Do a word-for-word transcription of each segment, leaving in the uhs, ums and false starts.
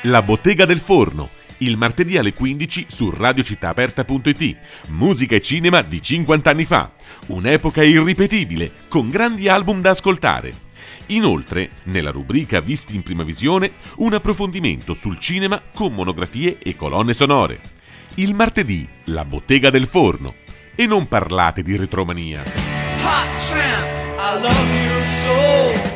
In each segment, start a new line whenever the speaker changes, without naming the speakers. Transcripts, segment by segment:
La Bottega del Forno, il martedì alle quindici su radio città aperta punto it. Musica e cinema di cinquanta anni fa. Un'epoca irripetibile, con grandi album da ascoltare. Inoltre, nella rubrica Visti in prima visione, un approfondimento sul cinema con monografie e colonne sonore. Il martedì, La Bottega del Forno. E non parlate di retromania.
Hot tramp, I love you so.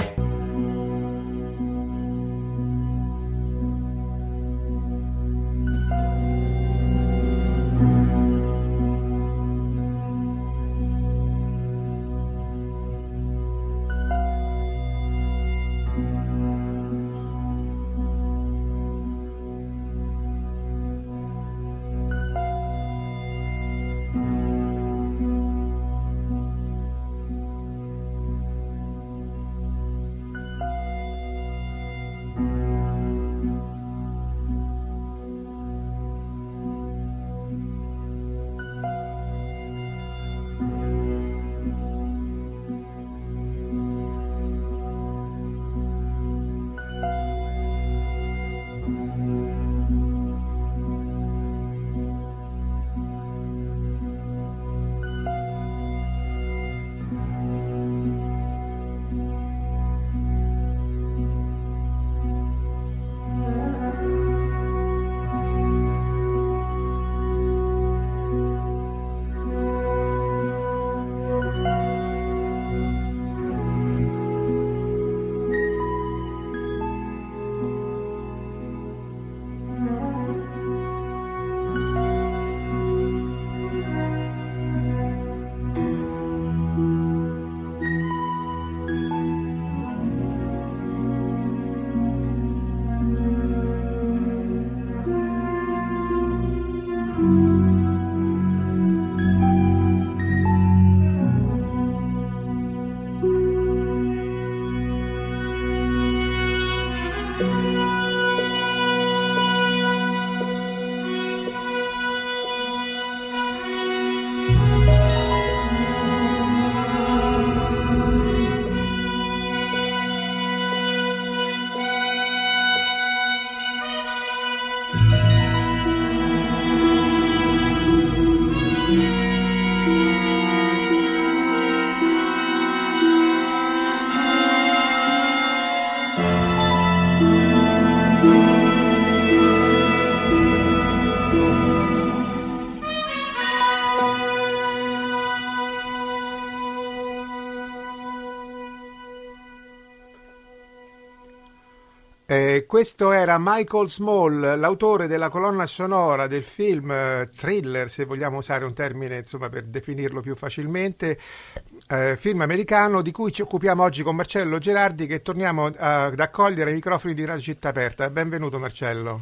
Eh, questo era Michael Small, l'autore della colonna sonora del film eh, thriller, se vogliamo usare un termine insomma per definirlo più facilmente, eh, film americano di cui ci occupiamo oggi con Marcello Gerardi, che torniamo a, ad accogliere ai microfoni di Radio Città Aperta. Benvenuto Marcello.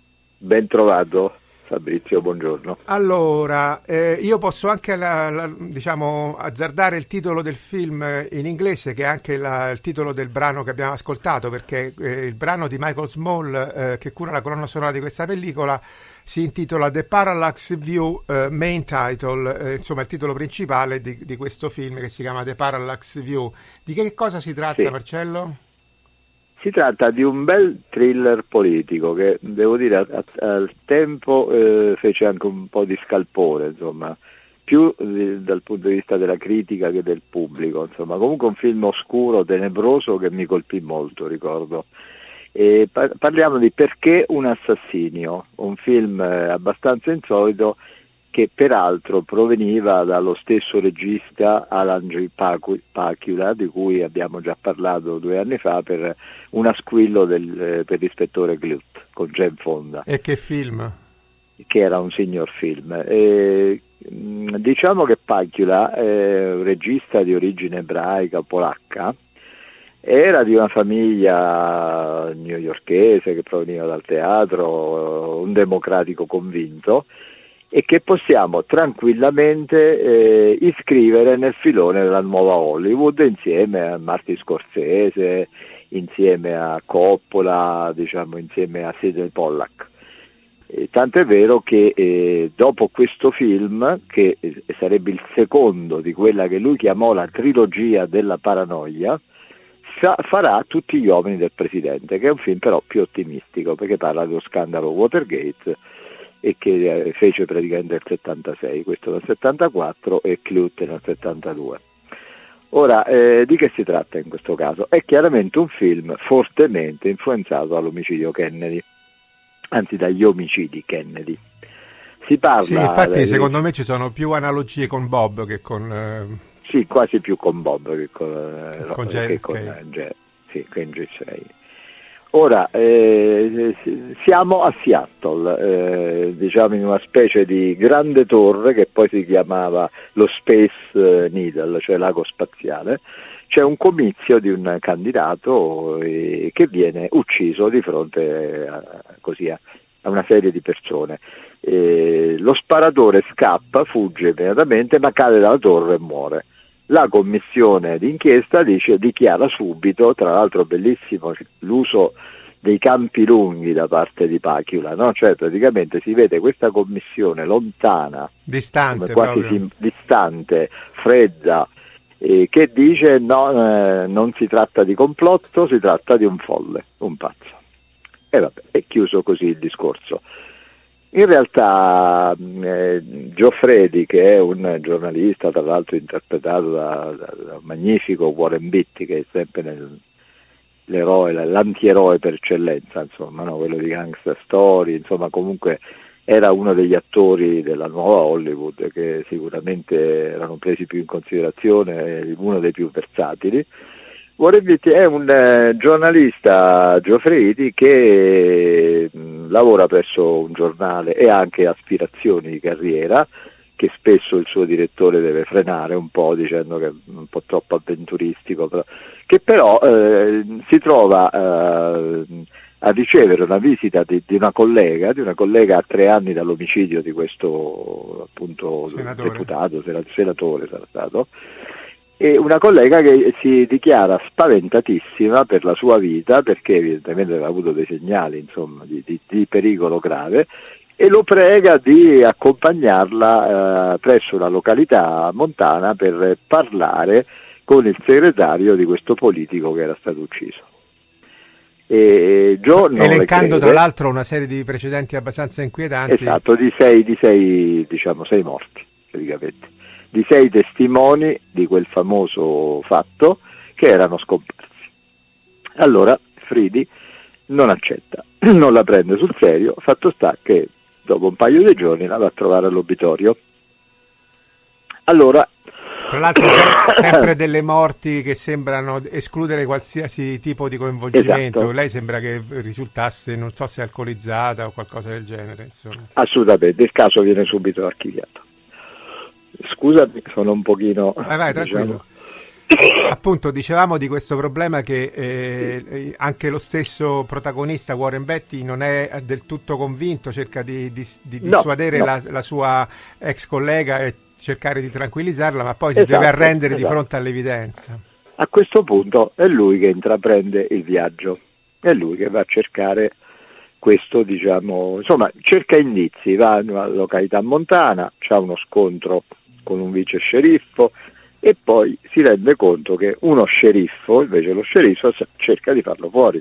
Ben trovato Fabrizio, buongiorno.
Allora, eh, io posso anche la, la, diciamo azzardare il titolo del film in inglese, che è anche la, il titolo del brano che abbiamo ascoltato, perché eh, il brano di Michael Small eh, che cura la colonna sonora di questa pellicola si intitola The Parallax View, eh, main title, eh, insomma il titolo principale di, di questo film, che si chiama The Parallax View. Di che cosa si tratta, sì. Marcello?
Si tratta di un bel thriller politico che, devo dire, a, a, al tempo eh, fece anche un po' di scalpore, insomma, più di, dal punto di vista della critica che del pubblico, insomma. Comunque un film oscuro, tenebroso, che mi colpì molto, ricordo. E par- parliamo di Perché un assassinio, un film eh, abbastanza insolito, che peraltro proveniva dallo stesso regista Alan G. Pakula, di cui abbiamo già parlato due anni fa per Un asquillo del, eh, per l'ispettore Glut, con Jane Fonda.
E che film?
Che era un signor film. E, diciamo che Pakula è un regista di origine ebraica, polacca, era di una famiglia newyorkese che proveniva dal teatro, un democratico convinto, e che possiamo tranquillamente eh, iscrivere nel filone della nuova Hollywood, insieme a Martin Scorsese, insieme a Coppola, diciamo insieme a Sidney Pollack. Eh, tanto è vero che eh, dopo questo film, che eh, sarebbe il secondo di quella che lui chiamò la trilogia della paranoia, fa- farà Tutti gli uomini del presidente, che è un film però più ottimistico, perché parla dello scandalo Watergate e che eh, fece praticamente nel settantasei, questo nel settantaquattro e Clute nel settantadue. Ora, eh, di che si tratta in questo caso? È chiaramente un film fortemente influenzato dall'omicidio Kennedy, anzi dagli omicidi Kennedy. Si parla...
Sì, infatti
eh,
secondo me ci sono più analogie con Bob che con... Eh...
Sì, quasi più con Bob che con, eh,
con,
che
J F K.
con, eh, sì, con J F K. Ora, eh, siamo a Seattle, eh, diciamo in una specie di grande torre che poi si chiamava lo Space Needle, cioè l'ago spaziale. C'è un comizio di un candidato eh, che viene ucciso di fronte a, così, a, a una serie di persone. Eh, lo sparatore scappa, fugge immediatamente, ma cade dalla torre e muore. La commissione d'inchiesta dice, dichiara subito, tra l'altro bellissimo l'uso dei campi lunghi da parte di Pachula, no? Cioè praticamente si vede questa commissione lontana,
distante,
quasi sim- distante, fredda, eh, che dice no, eh, non si tratta di complotto, si tratta di un folle, un pazzo. E vabbè, è chiuso così il discorso. In realtà eh, Gioffredi, che è un giornalista tra l'altro interpretato da, da, da un magnifico Warren Beatty, che è sempre nel, l'eroe, l'antieroe per eccellenza, insomma, no? Quello di Gangster Story, insomma comunque era uno degli attori della nuova Hollywood che sicuramente erano presi più in considerazione, uno dei più versatili. Warren Beatty è un eh, giornalista Gioffredi che mh, lavora presso un giornale e ha anche aspirazioni di carriera che spesso il suo direttore deve frenare un po' dicendo che è un po' troppo avventuristico, però, che però eh, si trova eh, a ricevere una visita di, di una collega, di una collega a tre anni dall'omicidio di questo appunto
senatore.
deputato, senatore sarà stato, e una collega che si dichiara spaventatissima per la sua vita perché evidentemente aveva avuto dei segnali insomma di, di, di pericolo grave e lo prega di accompagnarla eh, presso una località montana per parlare con il segretario di questo politico che era stato ucciso. E Joe non
elencando
le crede,
tra l'altro una serie di precedenti abbastanza inquietanti.
Esatto, di sei, di sei diciamo sei morti praticamente, di sei testimoni di quel famoso fatto che erano scomparsi. Allora Fridi non accetta, non la prende sul serio, fatto sta che dopo un paio di giorni la va a trovare all'obitorio. Allora,
tra l'altro se- sempre delle morti che sembrano escludere qualsiasi tipo di coinvolgimento.
Esatto.
Lei sembra che risultasse, non so se alcolizzata o qualcosa del genere, insomma.
Assolutamente, il caso viene subito archiviato. Scusami, sono un pochino...
Vai, vai, tranquillo.
diciamo...
Appunto, dicevamo di questo problema che eh, anche lo stesso protagonista Warren Beatty non è del tutto convinto, cerca di, di, di
No,
dissuadere
no.
La, la sua ex collega e cercare di tranquillizzarla, ma poi
Esatto,
si deve arrendere
esatto.
di fronte all'evidenza.
A questo punto è lui che intraprende il viaggio, è lui che va a cercare questo, diciamo, insomma, cerca indizi, va in una località montana, c'ha uno scontro con un vice sceriffo e poi si rende conto che uno sceriffo, invece lo sceriffo, cerca di farlo fuori.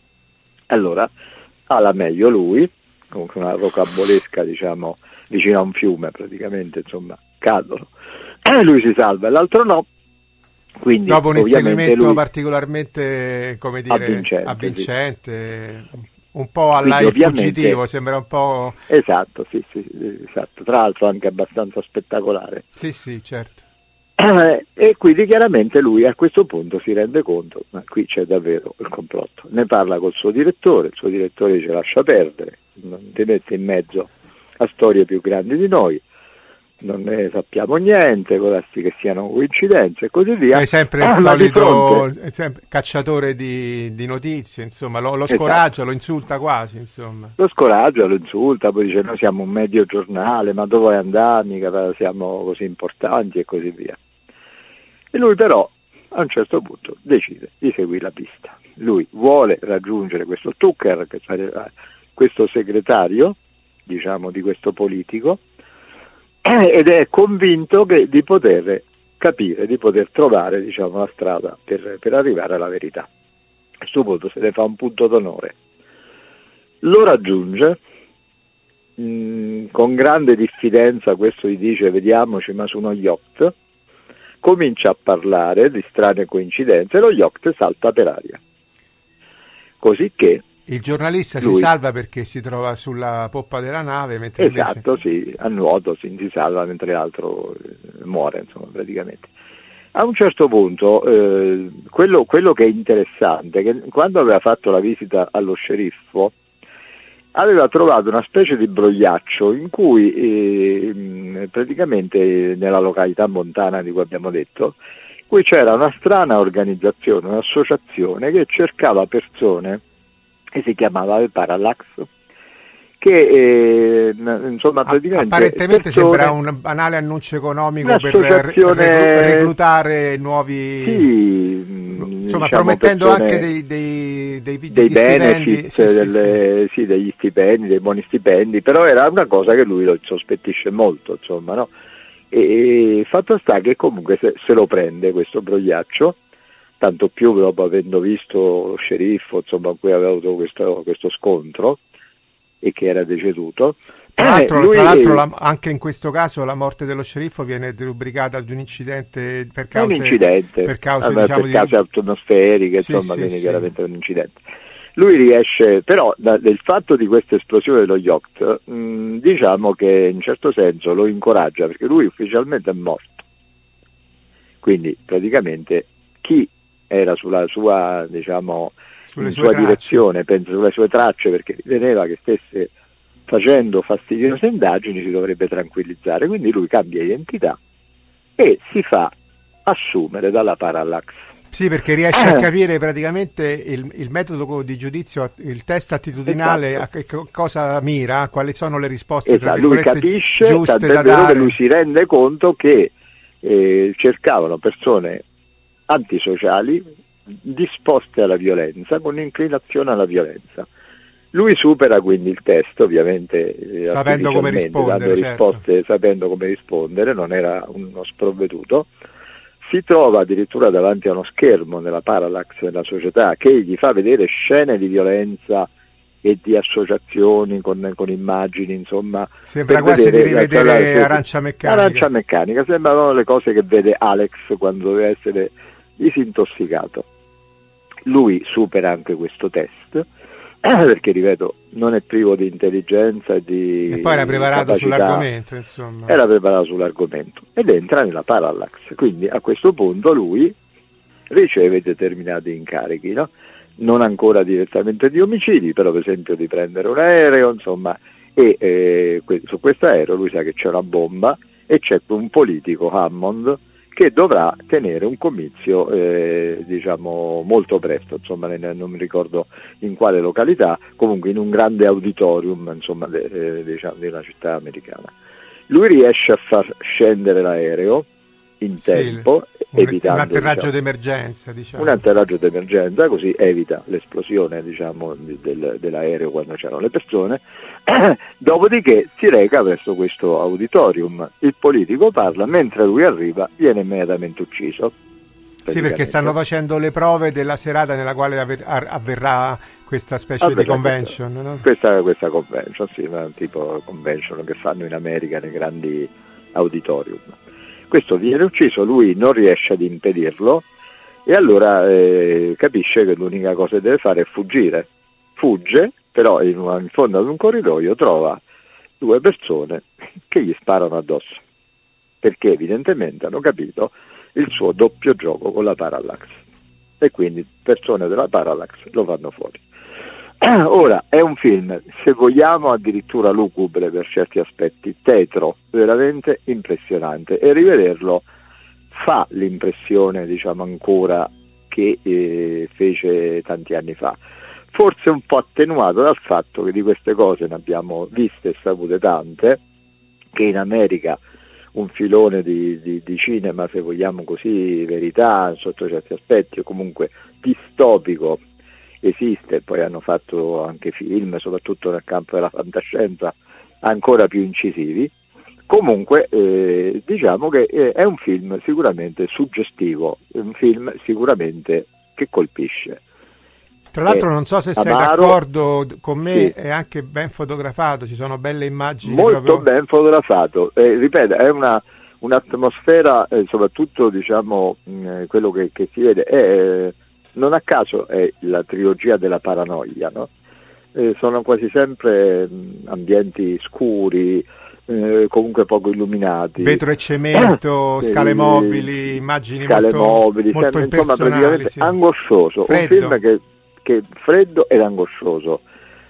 Allora ha la meglio lui, con una rocambolesca, diciamo, vicino a un fiume praticamente, insomma, cadono. E lui si salva e l'altro no. Quindi,
dopo un inseguimento
lui,
particolarmente, come dire,
avvincente,
avvincente sì. Un po' alla Il Fuggitivo, sembra un po'...
Esatto, sì, sì, esatto. Tra l'altro anche abbastanza spettacolare.
Sì, sì, certo.
E quindi chiaramente lui a questo punto si rende conto, ma qui c'è davvero il complotto. Ne parla col suo direttore, il suo direttore dice lascia perdere, non ti metti in mezzo a storie più grandi di noi, non ne sappiamo niente, vorresti che siano coincidenze e così via.
È sempre il
ah,
solito di sempre, cacciatore di, di notizie, insomma, lo, lo scoraggia, esatto. Lo insulta quasi, insomma.
Lo scoraggia, lo insulta, poi dice noi siamo un medio giornale, ma dove vuoi andare, mica siamo così importanti e così via. E lui però a un certo punto decide di seguire la pista. Lui vuole raggiungere questo Tucker, che sarebbe questo segretario, diciamo, di questo politico, ed è convinto che, di poter capire, di poter trovare, diciamo, la strada per, per arrivare alla verità. A questo punto se ne fa un punto d'onore. Lo raggiunge, mh, con grande diffidenza, questo gli dice vediamoci ma su uno yacht, comincia a parlare di strane coincidenze e lo yacht salta per aria. Così che
il giornalista
lui,
si salva perché si trova sulla poppa della nave, mentre
esatto,
invece...
sì, a nuoto si, si salva mentre l'altro eh, muore, insomma, praticamente. A un certo punto, eh, quello, quello che è interessante è che quando aveva fatto la visita allo sceriffo, aveva trovato una specie di brogliaccio in cui eh, praticamente nella località montana di cui abbiamo detto, in cui c'era una strana organizzazione, un'associazione che cercava persone, e si chiamava il Parallax, che eh, insomma praticamente
apparentemente
persone,
sembra un banale annuncio economico per reclu- reclutare nuovi,
sì,
insomma,
diciamo,
promettendo
persone,
anche dei, dei, dei, dei,
dei
stipendi,
benefit,
sì,
delle, sì, sì. Sì, degli stipendi, dei buoni stipendi, però era una cosa che lui lo sospettisce molto, insomma, no? E, e fatto sta che comunque se, se lo prende questo brogliaccio, tanto più dopo avendo visto lo sceriffo, insomma, con cui aveva avuto questo, questo scontro e che era deceduto.
Tra l'altro,
eh, lui,
tra l'altro la, anche in questo caso la morte dello sceriffo viene derubricata ad un incidente per cause,
un incidente,
per cause,
allora,
diciamo,
per
di...
cause atmosferiche,
sì,
insomma,
sì,
viene
sì.
chiaramente un incidente. Lui riesce, però da, del fatto di questa esplosione dello yacht, mh, diciamo che in certo senso lo incoraggia, perché lui ufficialmente è morto. Quindi praticamente chi era sulla sua, diciamo,
sulle
in
sue
sua
tracce.
direzione, penso sulle sue tracce, perché riteneva che stesse facendo fastidiose indagini, si dovrebbe tranquillizzare. Quindi lui cambia identità e si fa assumere dalla Parallax.
Sì, perché riesce a capire praticamente il, il metodo di giudizio, il test attitudinale, esatto. A che cosa mira, quali sono le risposte,
esatto.
tra
Lui capisce,
giuste
tant'è
da
vero
dare.
che lui si rende conto che eh, cercavano persone antisociali, disposte alla violenza, con inclinazione alla violenza. Lui supera quindi il test, ovviamente,
sapendo come rispondere,
dando risposte,
certo.
sapendo come rispondere, non era uno sprovveduto. Si trova addirittura davanti a uno schermo nella Parallax, nella società, che gli fa vedere scene di violenza e di associazioni con, con immagini, insomma.
Sembra quasi di rivedere la, Arancia Meccanica.
Arancia Meccanica, sembrano le cose che vede Alex quando deve essere disintossicato. Lui supera anche questo test, perché ripeto, non è privo di intelligenza e di
e poi era preparato
capacità.
sull'argomento, insomma.
Era preparato sull'argomento ed entra nella Parallax, quindi a questo punto lui riceve determinati incarichi, no? Non ancora direttamente di omicidi, però per esempio di prendere un aereo, insomma, e eh, que- su questo aereo lui sa che c'è una bomba e c'è un politico, Hammond, che dovrà tenere un comizio eh, diciamo molto presto, insomma non mi ricordo in quale località, comunque in un grande auditorium, insomma, de, eh, diciamo, della città americana. Lui riesce a far scendere l'aereo in
sì,
tempo,
un,
evitando
un atterraggio
diciamo,
d'emergenza, diciamo.
un atterraggio d'emergenza, così evita l'esplosione, diciamo, del, dell'aereo quando c'erano le persone. Dopodiché si reca verso questo auditorium, il politico parla, mentre lui arriva viene immediatamente ucciso.
Sì, perché stanno facendo le prove della serata nella quale avverrà questa specie avverrà di convention,
questa,
no?
questa, questa convention, sì, un tipo convention che fanno in America nei grandi auditorium. Questo viene ucciso, lui non riesce ad impedirlo e allora eh, capisce che l'unica cosa che deve fare è fuggire. Fugge, però in, una, in fondo ad un corridoio trova due persone che gli sparano addosso, perché evidentemente hanno capito il suo doppio gioco con la Parallax e quindi persone della Parallax lo fanno fuori. Ora, è un film, se vogliamo, addirittura lugubre per certi aspetti, tetro, veramente impressionante, e rivederlo fa l'impressione, diciamo, ancora che eh, fece tanti anni fa. Forse un po' attenuato dal fatto che di queste cose ne abbiamo viste e sapute tante, che in America un filone di, di, di cinema, se vogliamo così, verità sotto certi aspetti, o comunque distopico, esiste. Poi hanno fatto anche film, soprattutto nel campo della fantascienza, ancora più incisivi. Comunque eh, diciamo che eh, è un film sicuramente suggestivo, è un film sicuramente che colpisce.
Tra l'altro non so se sei
amaro,
d'accordo con me,
sì.
È anche ben fotografato, ci sono belle immagini.
Molto
proprio...
ben fotografato, eh, ripeto, è una, un'atmosfera, eh, soprattutto diciamo mh, quello che, che si vede, è, non a caso è la trilogia della paranoia, no? Eh, sono quasi sempre mh, ambienti scuri, eh, comunque poco illuminati,
vetro e cemento,
eh,
scale mobili, immagini
scale
molto,
mobili,
molto
sempre, insomma praticamente
sì.
angoscioso,
Freddo.
un film che, che freddo ed angoscioso,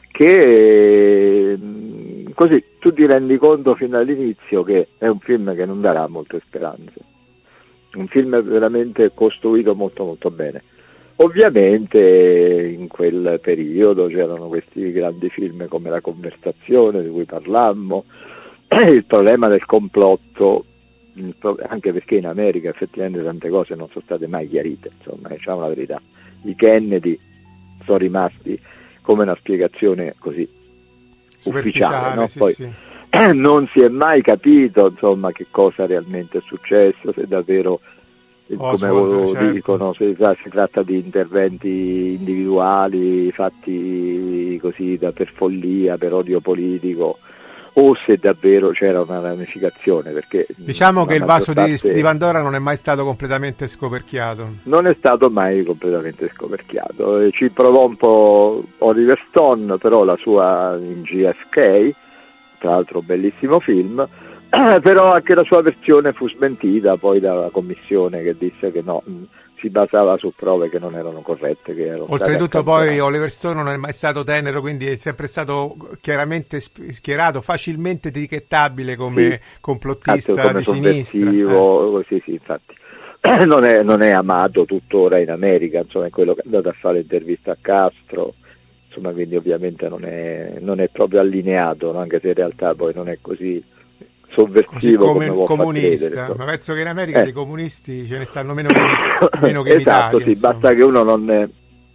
che mh, così tu ti rendi conto fin dall'inizio che è un film che non darà molte speranze, un film veramente costruito molto molto bene. Ovviamente in quel periodo c'erano questi grandi film come La conversazione di cui parlammo, il problema del complotto, il pro- anche perché in America effettivamente tante cose non sono state mai chiarite, insomma, diciamo la verità. I Kennedy sono rimasti come una spiegazione così ufficiale, no?
Sì,
Poi
sì.
non si è mai capito, insomma, che cosa realmente è successo, se davvero, come lo
certo.
dicono, si, si tratta di interventi individuali fatti così da, per follia, per odio politico, o se davvero c'era una ramificazione, perché
diciamo che il vaso
parte...
di, di Pandora non è mai stato completamente scoperchiato.
Non è stato mai completamente scoperchiato. Ci provò un po' Oliver Stone, però la sua in J F K, tra l'altro bellissimo film, però anche la sua versione fu smentita poi dalla commissione, che disse che no, si basava su prove che non erano corrette, che erano
oltretutto poi Oliver Stone non è mai stato tenero, quindi è sempre stato chiaramente schierato, facilmente etichettabile come sì, complottista
come
di sinistra, eh.
Così, sì, infatti non è, non è amato tuttora in America, insomma, è quello che è andato a fare intervista a Castro, insomma, quindi ovviamente non è, non è proprio allineato, no? Anche se in realtà poi non è così sovversivo
come,
come
comunista,
credere,
ma penso che in America
eh.
dei comunisti ce ne stanno meno che, meno che in
esatto,
Italia.
Sì,
insomma.
Basta che uno non,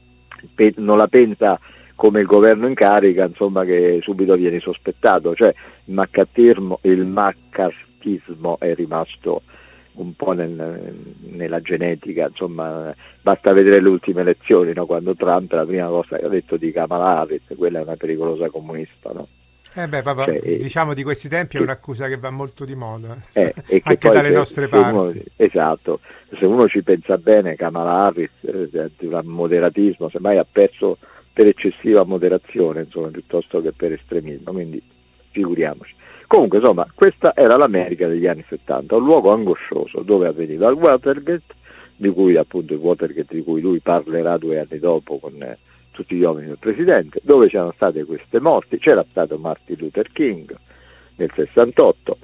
non la pensa come il governo in carica, insomma, che subito viene sospettato, cioè il maccartismo, il maccartismo è rimasto un po' nel, nella genetica, insomma, basta vedere le ultime elezioni, no? Quando Trump la prima cosa che ha detto di Kamala Harris, quella è una pericolosa comunista, no?
Eh beh, papà, cioè, diciamo di questi tempi che, è un'accusa che va molto di moda,
eh, e
anche
che
dalle
se,
nostre
se
parti.
Uno, esatto, se uno ci pensa bene, Kamala Harris eh, di un moderatismo, semmai ha perso per eccessiva moderazione, insomma, piuttosto che per estremismo, quindi figuriamoci. Comunque, insomma, questa era l'America degli anni settanta, un luogo angoscioso dove avveniva il Watergate, di cui appunto il Watergate di cui lui parlerà due anni dopo con eh, tutti gli uomini del presidente, dove c'erano state queste morti, c'era stato Martin Luther King nel sessantotto,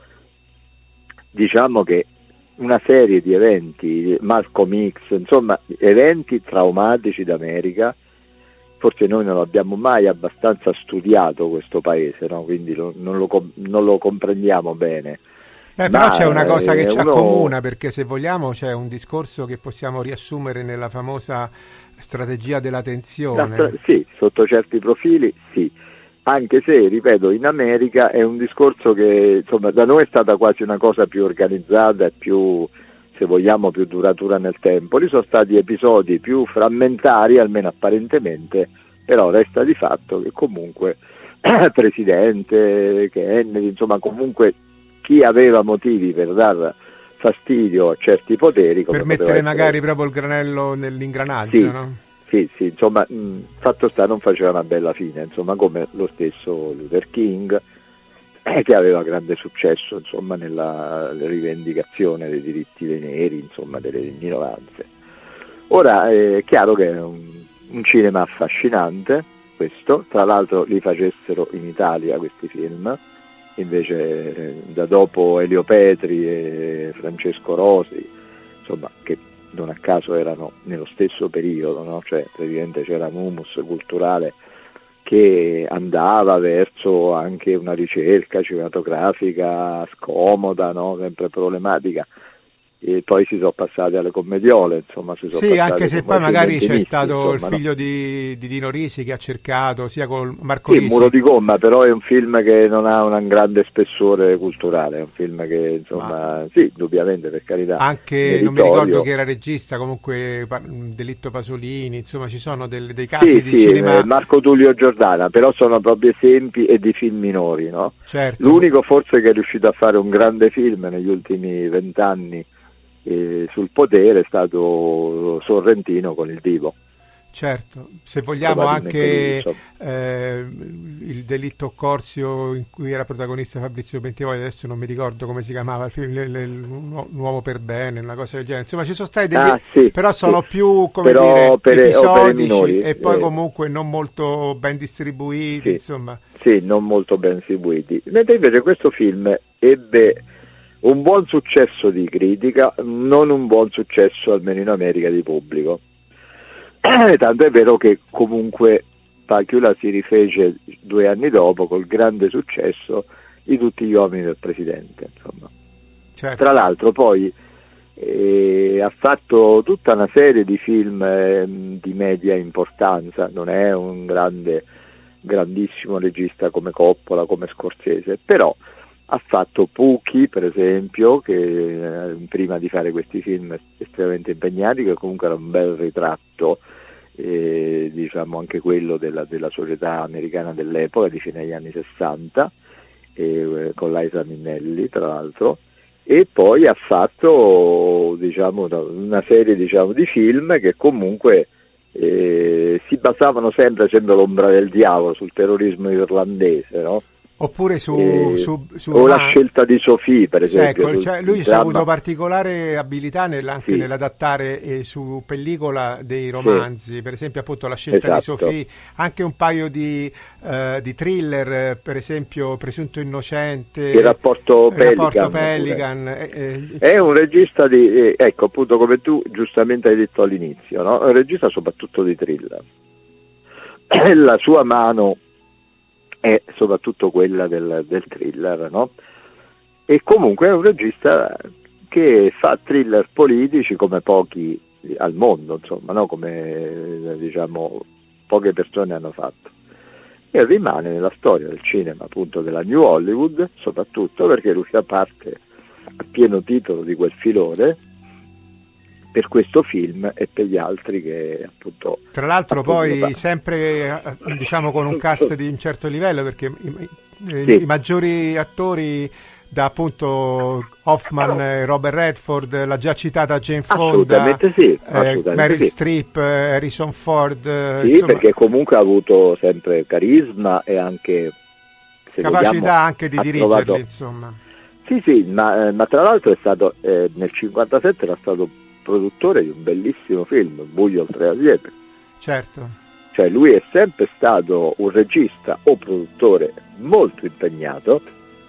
diciamo che una serie di eventi, Malcolm X, insomma eventi traumatici d'America. Forse noi non abbiamo mai abbastanza studiato questo paese, no? Quindi lo, non, lo, non lo comprendiamo bene.
Eh, però c'è una cosa che ci
uno...
accomuna, perché se vogliamo c'è un discorso che possiamo riassumere nella famosa strategia della tensione.
Stra- sì, sotto certi profili sì, anche se, ripeto, in America è un discorso che insomma da noi è stata quasi una cosa più organizzata e più, se vogliamo, più duratura nel tempo. Lì sono stati episodi più frammentari, almeno apparentemente, però resta di fatto che comunque Presidente, Kennedy, insomma comunque chi aveva motivi per dar fastidio a certi poteri, come
per mettere
essere...
magari proprio il granello nell'ingranaggio,
sì,
no?
Sì, sì, insomma, mh, fatto sta non faceva una bella fine, insomma, come lo stesso Luther King, eh, che aveva grande successo, insomma, nella rivendicazione dei diritti dei neri, insomma, delle minoranze. Ora è chiaro che è un, un cinema affascinante, questo, tra l'altro li facessero in Italia questi film, invece eh, da dopo Elio Petri e Francesco Rosi, insomma, che non a caso erano nello stesso periodo, no? Cioè praticamente c'era un humus culturale che andava verso anche una ricerca cinematografica scomoda, no? Sempre problematica, e poi si sono passate alle commediole, insomma. Si sono
sì, anche se poi magari c'è
misti,
stato
insomma,
il figlio
no?
di, di Dino Risi che ha cercato, sia con Marco
Sì,
Risi.
Muro di gomma, però è un film che non ha un grande spessore culturale, è un film che, insomma, Ma... sì, indubbiamente, per carità.
Anche,
meritorio.
Non mi ricordo chi era regista, comunque Delitto Pasolini, insomma, ci sono del, dei casi
sì,
di
sì,
cinema...
Marco Tullio Giordana, però sono proprio esempi e di film minori, no?
Certo.
L'unico forse che è riuscito a fare un grande film negli ultimi vent'anni eh, sul potere è stato Sorrentino con Il Divo.
Certo, se vogliamo anche eh, il Delitto Corzio in cui era protagonista Fabrizio Bentivogli, adesso non mi ricordo come si chiamava il film, L'uomo per bene, una cosa del genere, insomma ci sono stati degli,
ah, sì,
però sono
sì.
più come
però
dire
opere,
episodici
opere minori,
e poi
eh.
comunque non molto ben distribuiti,
sì,
insomma.
Sì, non molto ben distribuiti, mentre invece questo film ebbe un buon successo di critica, non un buon successo almeno in America di pubblico. Tanto è vero che comunque Pacula si rifece due anni dopo col grande successo di Tutti gli uomini del presidente, insomma.
Certo.
Tra l'altro poi eh, ha fatto tutta una serie di film eh, di media importanza, non è un grande grandissimo regista come Coppola, come Scorsese, però ha fatto Pucchi, per esempio, che eh, prima di fare questi film estremamente impegnati, che comunque era un bel ritratto, eh, diciamo anche quello della, della società americana dell'epoca, di fine degli anni sessanta, eh, con Liza Minnelli, tra l'altro, e poi ha fatto diciamo, una serie diciamo, di film che comunque eh, si basavano sempre, sempre l'ombra del diavolo, sul terrorismo irlandese, no?
Oppure su,
eh,
su, su
o
una...
La scelta di Sophie, per esempio.
Ecco, cioè, lui ha avuto particolare abilità nel, anche
sì.
nell'adattare eh, su pellicola dei romanzi, sì. Per esempio appunto La scelta
esatto.
di Sophie, anche un paio di, uh, di thriller, per esempio Presunto innocente,
Il rapporto Pelican,
il rapporto Pelican eh,
eh, è un regista di, eh, ecco appunto come tu giustamente hai detto all'inizio, no? È un regista soprattutto di thriller. La sua mano è soprattutto quella del, del thriller, no? E comunque è un regista che fa thriller politici come pochi al mondo, insomma, no? Come diciamo poche persone hanno fatto, e rimane nella storia del cinema appunto della New Hollywood, soprattutto perché lui fa parte a pieno titolo di quel filone per questo film e per gli altri che appunto
tra l'altro poi
fa.
sempre diciamo con un cast di un certo livello, perché i, i,
sì.
i maggiori attori da appunto Hoffman e Robert Redford, la già citata Jane Fonda,
assolutamente sì,
eh,
assolutamente
Meryl
sì.
Streep, Harrison Ford,
sì,
insomma,
perché comunque ha avuto sempre carisma e anche se
capacità
vogliamo,
anche di dirigerli,
trovato...
insomma.
Sì, sì, ma, ma tra l'altro è stato eh, nel cinquantasette era stato produttore di un bellissimo film, Buio oltre la siepe.
Certo.
Cioè lui è sempre stato un regista o produttore molto impegnato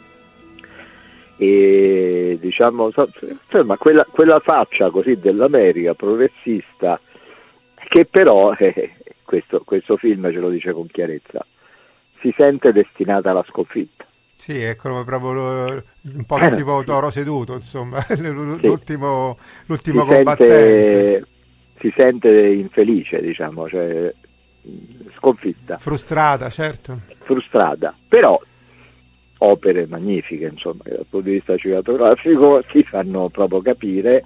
e diciamo insomma quella, quella faccia così dell'America progressista che però eh, questo, questo film ce lo dice con chiarezza, si sente destinata alla sconfitta.
Sì, è come proprio un po' tipo Toro seduto, insomma, l'ultimo,
sì.
l'ultimo
si
combattente.
Sente, si sente infelice, diciamo, cioè sconfitta.
Frustrata, certo.
Frustrata, però opere magnifiche, insomma, che dal punto di vista cinematografico si fanno proprio capire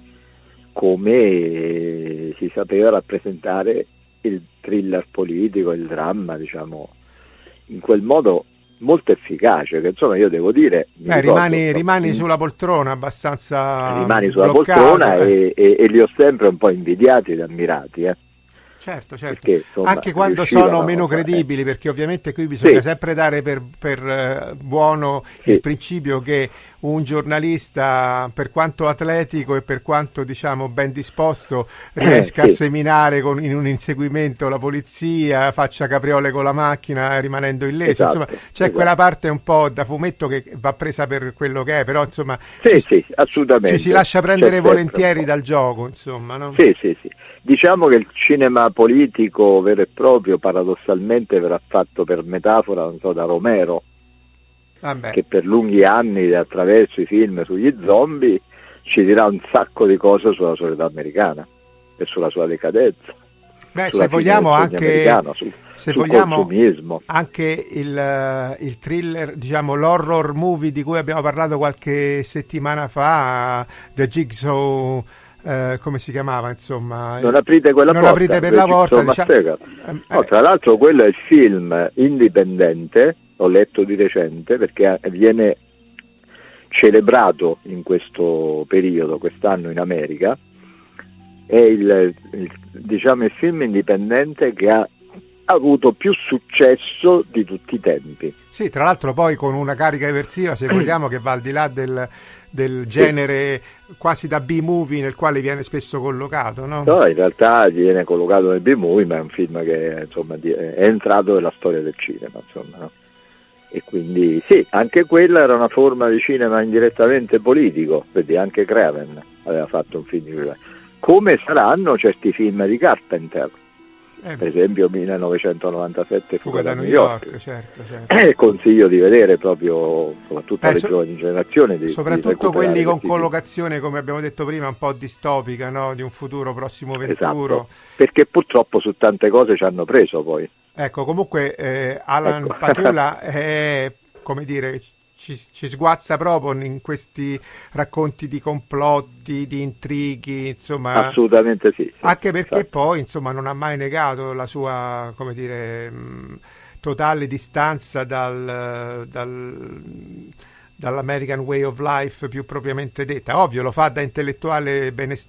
come si sapeva rappresentare il thriller politico, il dramma, diciamo, in quel modo molto efficace, che insomma io devo dire
Beh,
ricordo,
rimani,
no?
rimani sulla poltrona abbastanza
rimani sulla
bloccato,
poltrona
eh.
e, e, e li ho sempre un po' invidiati ed ammirati, eh.
Certo, certo.
Perché, insomma,
anche quando
riuscivano,
sono meno credibili, eh. perché ovviamente qui bisogna
sì.
sempre dare per, per uh, buono
sì.
il principio che un giornalista, per quanto atletico e per quanto diciamo ben disposto, riesca
eh,
a
sì.
seminare con, in un inseguimento la polizia, faccia capriole con la macchina rimanendo illeso,
esatto,
insomma c'è
esatto.
quella parte un po' da fumetto che va presa per quello che è, però insomma
sì,
ci,
sì, assolutamente.
ci si lascia prendere
c'è
volentieri dal gioco, insomma, no?
Sì, sì, sì. Diciamo che il cinema politico vero e proprio paradossalmente verrà fatto per metafora, non so, da Romero,
Vabbè.
che per lunghi anni attraverso i film sugli zombie ci dirà un sacco di cose sulla società americana e sulla sua decadenza.
Beh, se vogliamo anche,
sul,
se
sul
vogliamo
consumismo.
anche il, il thriller, diciamo l'horror movie di cui abbiamo parlato qualche settimana fa, The Jigsaw, eh, come si chiamava, insomma?
Non aprite quella
non
porta.
aprite per la porta, diciamo,
eh, no, tra l'altro quello è il film indipendente, ho letto di recente, perché viene celebrato in questo periodo, quest'anno in America. È il, il, diciamo, il film indipendente che ha avuto più successo di tutti i tempi.
Sì, tra l'altro poi con una carica eversiva, se vogliamo, che va al di là del, del genere sì. quasi da B-movie nel quale viene spesso collocato, no?
No, in realtà viene collocato nel B-movie, ma è un film che insomma è entrato nella storia del cinema, insomma, no? E quindi sì, anche quella era una forma di cinema indirettamente politico, vedi, anche Craven aveva fatto un film di quello. Come saranno certi film di Carpenter, eh, per esempio millenovecentonovantasette Fuga da New York, York certo, certo. Eh, consiglio di vedere proprio soprattutto alle so, giovani generazioni di,
soprattutto
di
quelli con collocazione, come abbiamo detto prima, un po' distopica, no? Di un futuro prossimo venturo,
esatto, perché purtroppo su tante cose ci hanno preso poi.
Ecco, comunque eh, Alan ecco. Pakula è, come dire, Ci, ci sguazza proprio in questi racconti di complotti, di intrighi, insomma.
Assolutamente sì. sì
anche perché
esatto.
poi, insomma, non ha mai negato la sua, come dire, mh, totale distanza dal, dal, dall'American Way of Life più propriamente detta. Ovvio, lo fa da intellettuale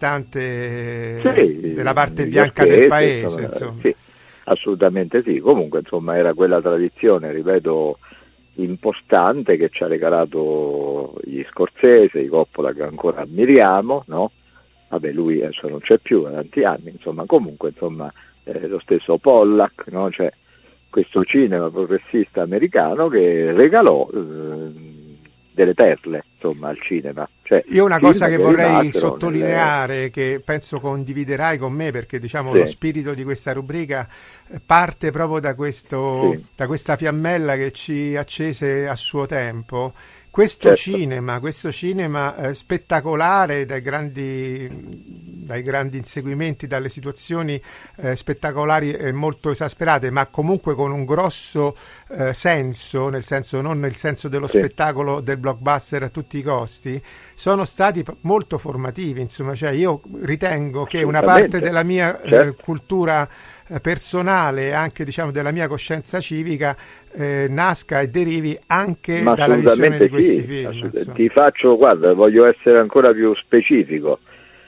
benestante sì, della parte bianca scherzi, del paese, insomma. insomma.
Sì, assolutamente sì. Comunque, insomma, era quella tradizione, ripeto, importante che ci ha regalato gli Scorsese, i Coppola che ancora ammiriamo, no? Vabbè, lui adesso non c'è più da tanti anni, insomma, comunque insomma eh, lo stesso Pollack, no? Cioè, questo cinema progressista americano che regalò eh, delle perle, insomma, al cinema. Cioè,
io una cosa che, che vorrei sottolineare,
nelle...
che penso condividerai con me, perché diciamo
sì.
lo spirito di questa rubrica parte proprio da questo sì. da questa fiammella che ci accese a suo tempo. Questo certo. cinema, questo cinema eh, spettacolare, dai grandi, dai grandi inseguimenti, dalle situazioni eh, spettacolari e molto esasperate, ma comunque con un grosso eh, senso, nel senso non nel senso dello sì. spettacolo del blockbuster a tutti i costi, sono stati p- molto formativi. Insomma, cioè io ritengo che una parte della mia certo. eh, cultura eh, personale, anche diciamo della mia coscienza civica, Eh, nasca e derivi anche
Ma
dalla visione di questi
sì,
film.
Ti faccio, guarda, voglio essere ancora più specifico.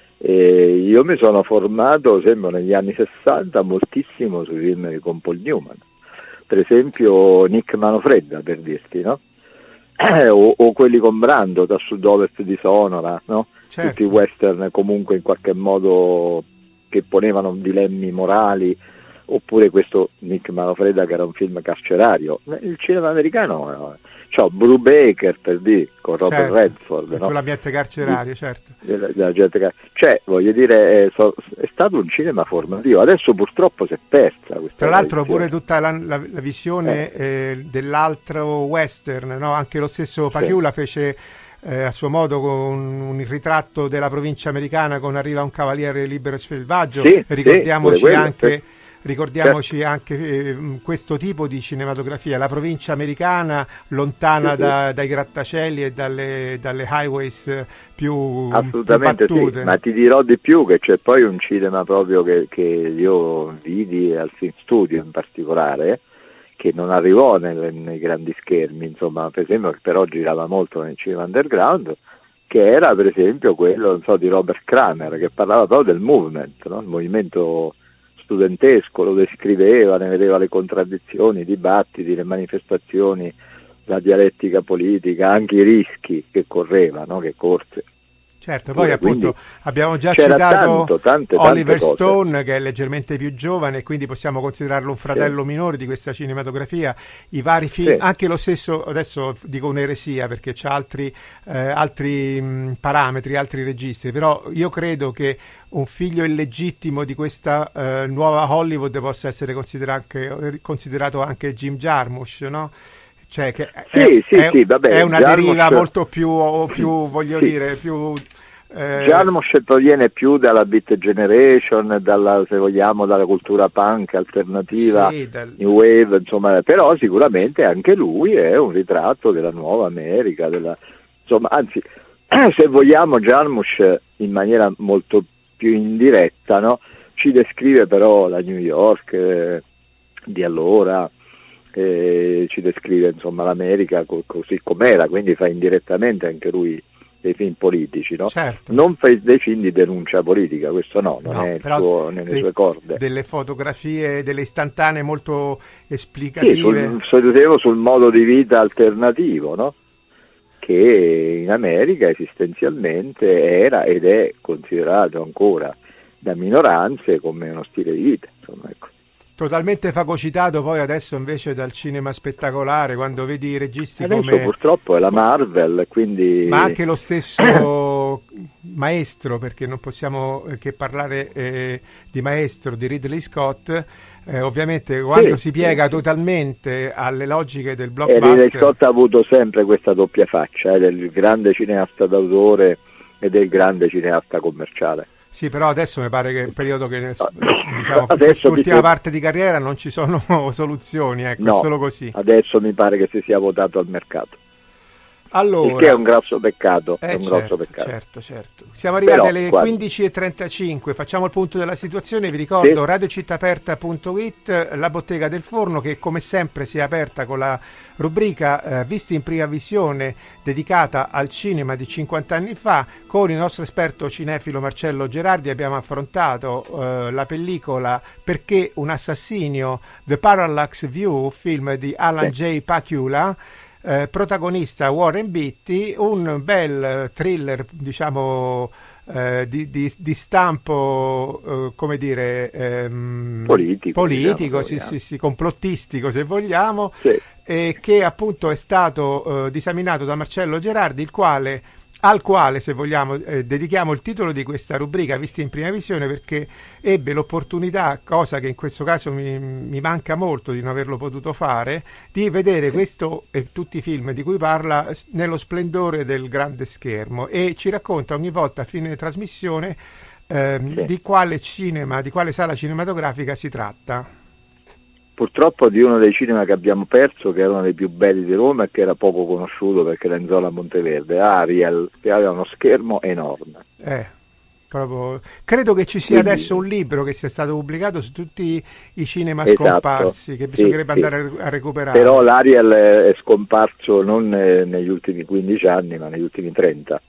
Eh, io mi sono formato, sembra negli anni sessanta, moltissimo sui film con Paul Newman. Per esempio Nick Manofredda, per dirti, no? Eh, o, o quelli con Brando, da sud-ovest di Sonora, no? Certo. Tutti western comunque in qualche modo che ponevano dilemmi morali. Oppure questo Nick Manofredda che era un film carcerario. Il cinema americano, no? Cioè Brubaker, per dire, con Robert
certo,
Redford, no?
Sull'ambiente carcerario, certo.
Della, della gente car- cioè, voglio dire, è, so, è stato un cinema formativo. Adesso purtroppo si è persa questa
Tra l'altro
tradizione.
Pure tutta la, la, la visione eh. Eh, dell'altro western, no? Anche lo stesso Pakula sì. fece Eh, a suo modo con un ritratto della provincia americana con Arriva un cavaliere libero e selvaggio.
Sì,
ricordiamoci
sì, quello,
anche
sì.
ricordiamoci certo. anche eh, questo tipo di cinematografia, la provincia americana lontana
sì,
da,
sì.
dai grattacieli e dalle, dalle highways più,
assolutamente
più battute.
Sì, ma ti dirò di più che c'è poi un cinema proprio che, che io vidi al Film Studio in particolare, che non arrivò nel, nei grandi schermi, insomma, per esempio, che però girava molto nel cinema underground, che era per esempio quello, non so, di Robert Kramer, che parlava proprio del movement, no? Il movimento studentesco, lo descriveva, ne vedeva le contraddizioni, i dibattiti, le manifestazioni, la dialettica politica, anche i rischi che correva, no? Che corse.
Certo, poi appunto abbiamo già
citato
tanto, tante, tante
Oliver
cose.
Stone,
che è leggermente più giovane, quindi possiamo considerarlo un fratello sì. minore di questa cinematografia. I vari film, sì. anche lo stesso, adesso dico un'eresia perché c'ha altri, eh, altri mh, parametri, altri registri, però io credo che un figlio illegittimo di questa eh, nuova Hollywood possa essere considerato anche, considerato anche Jim Jarmusch, no? Cioè che
sì,
è,
sì,
è,
sì, vabbè,
è una
Jarmusch...
deriva molto più, più voglio sì. dire, più Eh,
Jarmusch proviene più dalla Beat Generation, dalla, se vogliamo, dalla cultura punk alternativa,
sì, dal...
New Wave, insomma, però sicuramente anche lui è un ritratto della nuova America, della, insomma, anzi, se vogliamo, Jarmusch in maniera molto più indiretta, no? Ci descrive però la New York eh, di allora, eh, ci descrive insomma l'America co- così com'era, quindi fa indirettamente anche lui dei film politici, no?
Certo.
Non fa dei film di denuncia politica, questo no, non
No,
è il
però
suo, nelle
dei,
sue corde.
Delle fotografie, delle istantanee molto esplicative.
Sì, sul, sul, sul modo di vita alternativo, no? Che in America esistenzialmente era ed è considerato ancora da minoranze come uno stile di vita, insomma, ecco.
Totalmente fagocitato poi adesso invece dal cinema spettacolare, quando vedi i registi
adesso
come...
purtroppo è la Marvel, quindi...
Ma anche lo stesso maestro, perché non possiamo che parlare eh, di maestro, di Ridley Scott, eh, ovviamente quando
sì,
si piega
sì,
totalmente alle logiche del
e
blockbuster...
Ridley Scott ha avuto sempre questa doppia faccia, eh, del grande cineasta d'autore e del grande cineasta commerciale.
Sì, però adesso mi pare che il periodo che diciamo
Adesso
quest'ultima
ti-
parte di carriera non ci sono soluzioni, ecco,
No,
è solo così.
adesso mi pare che si sia votato al mercato.
Allora,
Il che è un grosso peccato,
eh,
è un
certo,
grosso peccato.
certo, certo. Siamo arrivati
Però,
alle
guarda.
quindici e trentacinque, facciamo il punto della situazione, vi ricordo
Sì.
radio città aperta punto it, la bottega del forno che come sempre si è aperta con la rubrica eh, Visti in prima visione dedicata al cinema di cinquanta anni fa. Con il nostro esperto cinefilo Marcello Gerardi abbiamo affrontato eh, la pellicola Perché un assassinio, The Parallax View, film di Alan
Sì.
J. Pakula. Eh, protagonista Warren Beatty, un bel thriller diciamo eh, di, di, di stampo eh, come dire ehm,
Politico,
politico
diciamo,
sì,
se
sì, sì, complottistico se vogliamo,
Sì.
e che appunto è stato eh, disaminato da Marcello Gerardi, il quale al quale, se vogliamo, eh, dedichiamo il titolo di questa rubrica Visti in prima visione, perché ebbe l'opportunità, cosa che in questo caso mi, mi manca molto di non averlo potuto fare, di vedere questo e tutti i film di cui parla nello splendore del grande schermo, e ci racconta ogni volta a fine trasmissione ehm,
Sì.
di quale cinema, di quale sala cinematografica si tratta.
Purtroppo di uno dei cinema che abbiamo perso, che era uno dei più belli di Roma e che era poco conosciuto perché era in zona Monteverde, Ariel, che aveva uno schermo enorme.
Eh, proprio. Credo che ci sia
Quindi-
adesso un libro che sia stato pubblicato su tutti i cinema
Esatto,
scomparsi, che
sì,
bisognerebbe
sì.
andare a recuperare.
Però l'Ariel è scomparso non eh, negli ultimi quindici anni, ma negli ultimi trenta.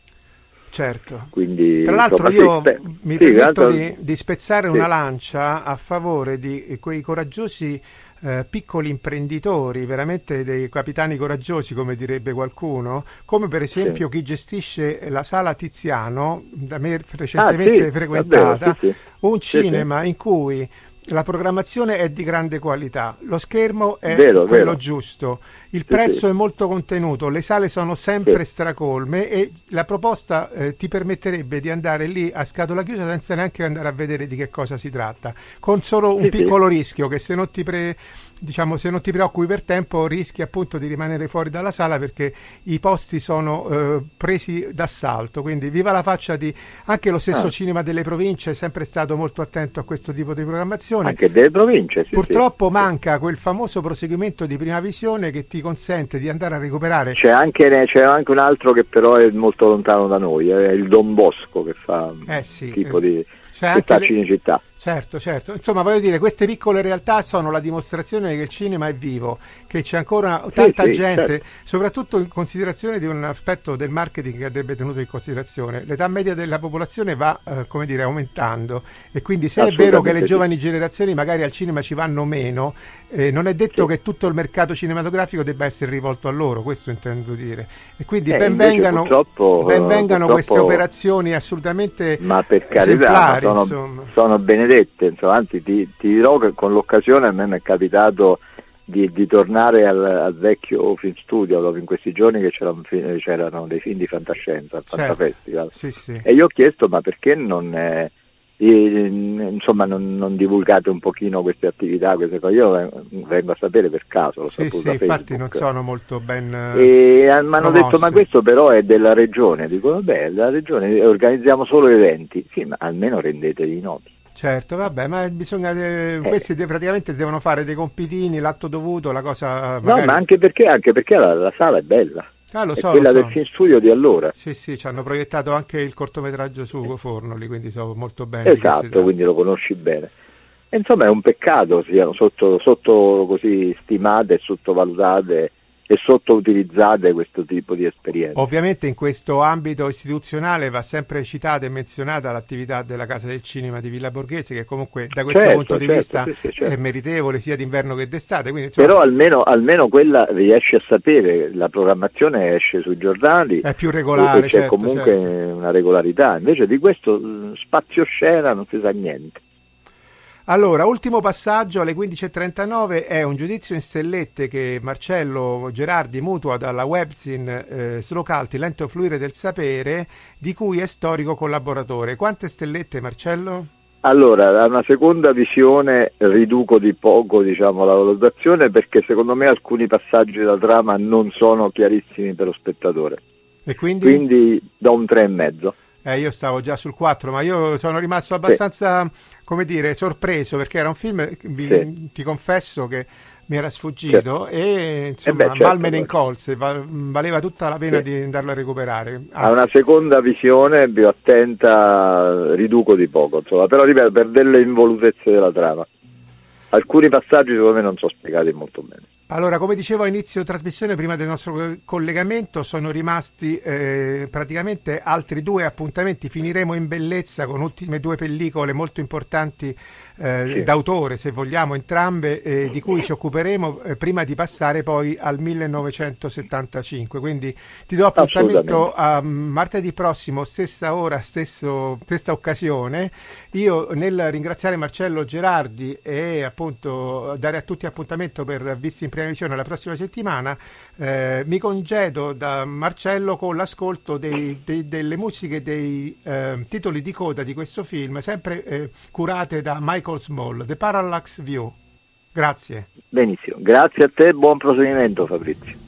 Certo.
Quindi,
Tra l'altro
insomma,
io
sì, beh,
mi
sì,
permetto
tanto-
di, di spezzare
sì.
una lancia a favore di quei coraggiosi eh, piccoli imprenditori, veramente dei capitani coraggiosi, come direbbe qualcuno, come per esempio chi gestisce la Sala Tiziano, da me recentemente
Ah, sì,
frequentata,
davvero, sì, sì.
un
Sì,
cinema in cui la programmazione è di grande qualità, lo schermo è
Vero,
quello
vero.
giusto, il
Sì,
prezzo
sì.
è molto contenuto, le sale sono sempre
Sì.
stracolme e la proposta eh, ti permetterebbe di andare lì a scatola chiusa senza neanche andare a vedere di che cosa si tratta, con solo un
Sì,
piccolo rischio, che se non ti pre- diciamo se non ti preoccupi per tempo rischi appunto di rimanere fuori dalla sala perché i posti sono eh, presi d'assalto. Quindi viva la faccia di anche lo stesso
Ah.
cinema delle province, è sempre stato molto attento a questo tipo di programmazione.
Anche delle province, sì,
Purtroppo
sì.
manca quel famoso proseguimento di prima visione che ti consente di andare a recuperare.
C'è anche, c'è anche un altro che però è molto lontano da noi, è il Don Bosco, che fa
Eh sì,
tipo
eh,
di
c'è
che
anche
sta a
le-
Cinecittà.
Certo, certo. Insomma, voglio dire, queste piccole realtà sono la dimostrazione che il cinema è vivo, che c'è ancora tanta
sì,
gente,
certo.
soprattutto in considerazione di un aspetto del marketing che andrebbe tenuto in considerazione. L'età media della popolazione va, eh, come dire, aumentando, e quindi se è vero che le
Assolutamente sì.
giovani generazioni magari al cinema ci vanno meno, eh, non è detto
Sì.
che tutto il mercato cinematografico debba essere rivolto a loro, questo intendo dire. E quindi
Eh,
ben
invece
vengano,
purtroppo,
ben
eh,
vengano
purtroppo-
queste operazioni assolutamente
Ma per carità,
esemplari,
sono,
insomma.
sono benedette, insomma, anzi ti, ti dirò che con l'occasione a me mi è capitato di, di tornare al, al vecchio film studio, dove in questi giorni che c'erano, fi- c'erano dei film di fantascienza al
Certo.
Fantafestival,
Sì, sì.
e io ho chiesto ma perché non, eh, E, insomma non, non divulgate un pochino queste attività, queste cose. Io vengo a sapere per caso, l'ho
sì,
saputo
sì,
da
infatti
Facebook.
non sono molto ben
e mi hanno
promosse.
detto ma questo però è della regione, dico vabbè, la regione organizziamo solo eventi, sì, ma almeno rendetevi noti.
Certo, vabbè, ma bisogna eh,
Eh.
questi de- praticamente devono fare dei compitini, l'atto dovuto, la cosa
No,
magari...
ma anche perché, anche perché la, la sala è bella.
Ah, lo
è
so,
quella
lo so.
del film studio di allora.
Sì, sì, ci hanno proiettato anche il cortometraggio su Fornoli, quindi so molto bene di che si
Esatto,
tratta.
quindi lo conosci bene. E insomma è un peccato siano sotto, sotto così stimate e sottovalutate e sottoutilizzate questo tipo di esperienze.
Ovviamente in questo ambito istituzionale va sempre citata e menzionata l'attività della Casa del Cinema di Villa Borghese, che comunque da questo
Certo,
punto di
certo,
vista
sì, sì, certo.
è meritevole sia d'inverno che d'estate. Quindi, insomma,
Però almeno, almeno quella riesce a sapere, la programmazione esce sui giornali
è più regolare,
e c'è
certo,
comunque
certo.
una regolarità, invece di questo spazio scena non si sa niente.
Allora, ultimo passaggio alle quindici e trentanove è un giudizio in stellette che Marcello Gerardi mutua dalla webzine eh, Slocalti, Lento fluire del sapere, di cui è storico collaboratore. Quante stellette, Marcello?
Allora, da una seconda visione riduco di poco, diciamo, la valutazione, perché secondo me alcuni passaggi della trama non sono chiarissimi per lo spettatore.
E quindi?
Quindi do un tre e mezzo.
Eh, io stavo già sul quattro, ma io sono rimasto abbastanza, sì. come dire, sorpreso, perché era un film, vi, sì. ti confesso che mi era sfuggito, sì. e insomma,
eh beh, certo,
mal me ne incolse, valeva tutta la pena, sì. di andarlo a recuperare. Anzi,
a una seconda visione più attenta riduco di poco, insomma, però ripeto, per delle involutezze della trama. Alcuni passaggi secondo me non sono spiegati molto bene.
Allora, come dicevo a inizio trasmissione, prima del nostro collegamento, sono rimasti eh, praticamente altri due appuntamenti. Finiremo in bellezza con ultime due pellicole molto importanti eh, sì. d'autore, se vogliamo, entrambe, eh, di cui ci occuperemo eh, prima di passare poi al millenovecentosettantacinque. Quindi ti do appuntamento a martedì prossimo, stessa ora, stesso, stessa occasione. Io, nel ringraziare Marcello Gerardi e appunto dare a tutti appuntamento per Visti in prima visione la prossima settimana, eh, mi congedo da Marcello con l'ascolto dei, dei, delle musiche dei eh, titoli di coda di questo film, sempre eh, curate da Michael Small, The Parallax View. Grazie.
Benissimo, grazie a te, buon proseguimento Fabrizio.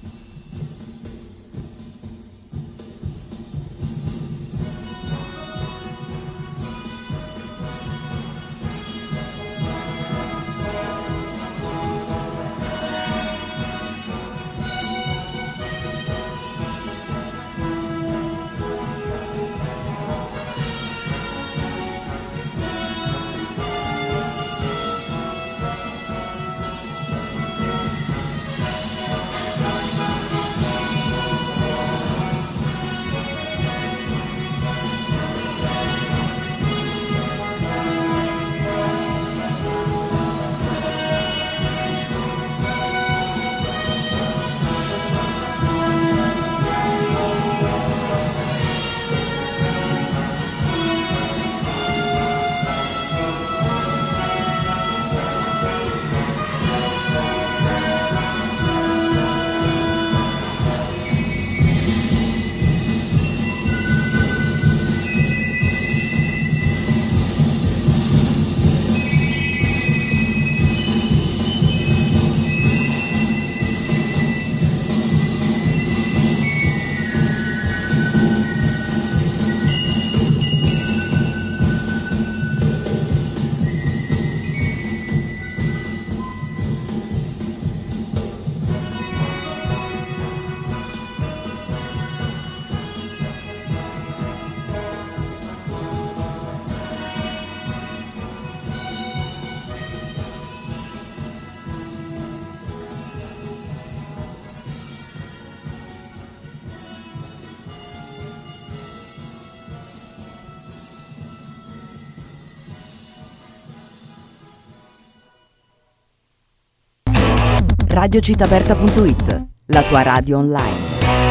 radio città aperta punto it, la tua radio online.